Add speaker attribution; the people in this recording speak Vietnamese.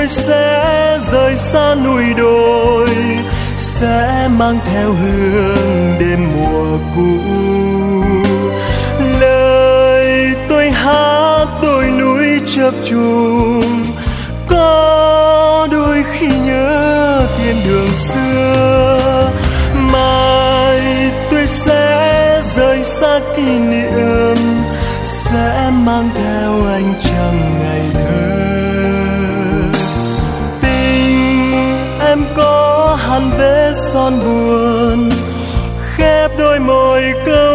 Speaker 1: tôi sẽ rời xa núi đồi, sẽ mang theo hương đêm mùa cũ. Lời tôi hát đôi núi chập trùng, có đôi khi nhớ thiên đường xưa. Mai tôi sẽ rời xa kỷ niệm, sẽ mang theo ánh trăng ngày thơ. Tình em có hằn vết son buồn, khép đôi môi cơ